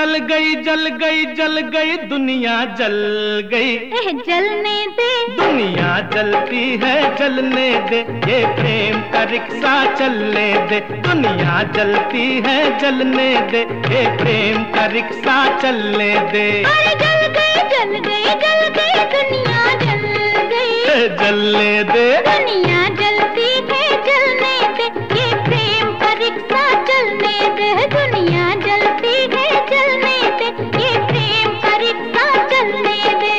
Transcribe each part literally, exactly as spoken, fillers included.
जल गई जल गई जल गई दुनिया जल गई। एह जलने दे, दुनिया जलती है जलने दे, ये प्रेम का रिक्शा चलने दे। दुनिया जलती है जलने दे, ये प्रेम का रिक्शा चलने दे। अरे जल गई जल गई जल गई दुनिया जल गई। जलने दे, दुनिया जलती है जलने दे, ये प्रेम का रिक्शा चलने दे। दुनिया जलती है जलने दे, ये प्रेम का रिक्शा चलने दे।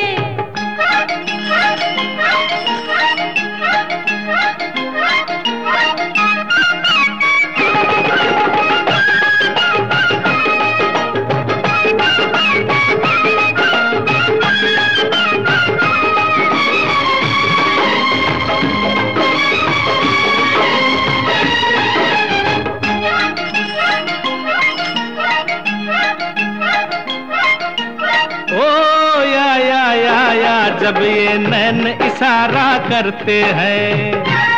जब ये नैन इशारा करते हैं,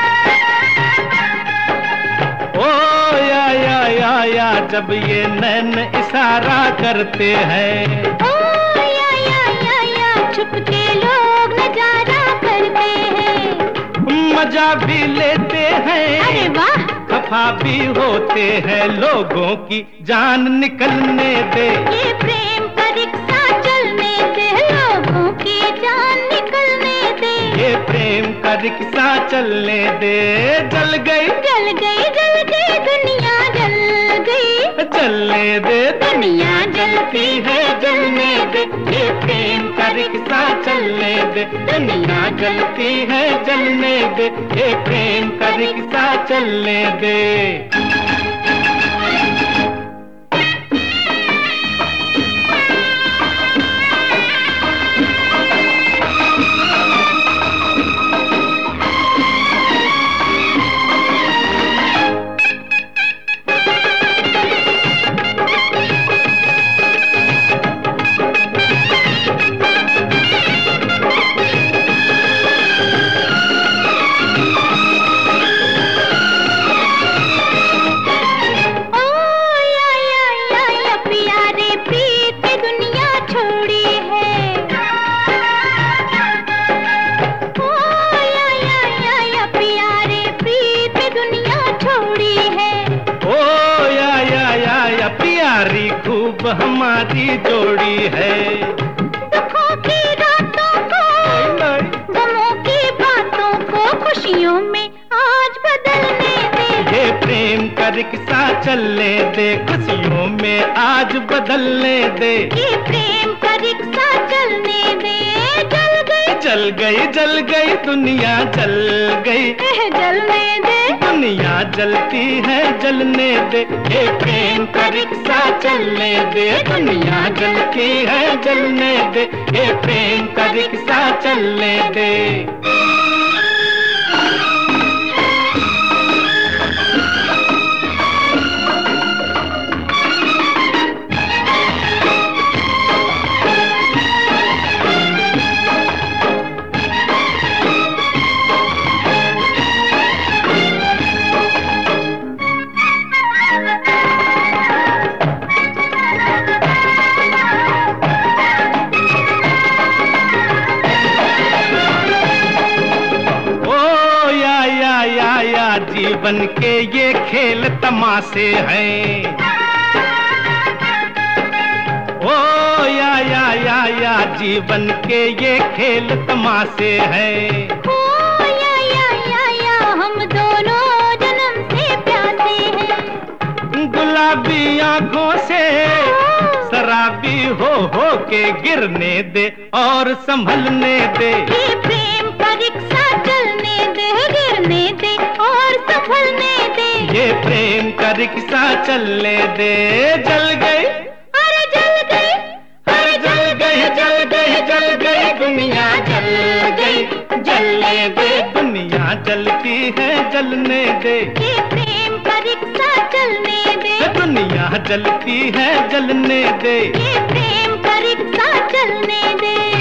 ओ या या या या जब ये नैन इशारा करते हैं। ओ या या या या छुप के लोग नजारा करते हैं, मजा भी लेते हैं। अरे वाह, खफा भी होते हैं, लोगों की जान निकलने दे। ये प्रेम का रिक्शा चलने दे, लोगों की जान निकलने दे। ये प्रेम का रिक्शा चलने दे। जल गई जल गई जल गई दुनिया जल गई। चलने दे, दुनिया जलती है जलने दे, ये प्रेम का रिक्शा चलने दे। दुनिया जलती है जलने दे, ये प्रेम का रिक्शा चलने दे। खूब हमारी जोड़ी है, दुखों की रातों को, गमों की बातों को खुशियों में आज बदलने दे। ये प्रेम का रिक्शा चलने दे, खुशियों में आज बदलने दे। ये प्रेम का रिक्शा चलने दे। जल गई जल गई जल गई दुनिया जल गई। एह जलने दे, दुनिया जलती है जलने दे, ये प्रेम का रिक्शा चलने दे। दुनिया जलती है जलने दे, ये प्रेम का रिक्शा चलने दे। जीवन के ये खेल तमाशे हैं, ओ या या या या जीवन के ये खेल तमाशे हैं। ओ या या या या हम दोनों जन्म से प्यासे हैं। गुलाबी आंखों से शराबी हो हो के गिरने दे और संभलने दे। ये प्रेम का रिक्शा चलने दे, गिरने दे और संभलने दे। ये प्रेम का रिक्शा चलने दे। जल गई अरे जल गई, अरे जल गई जल गई जल गई दुनिया जल गई। जलने दे, दुनिया जलती है जलने दे। ये प्रेम का रिक्शा चलने दे। दुनिया जलती है जलने दे। ये प्रेम का रिक्शा चलने दे।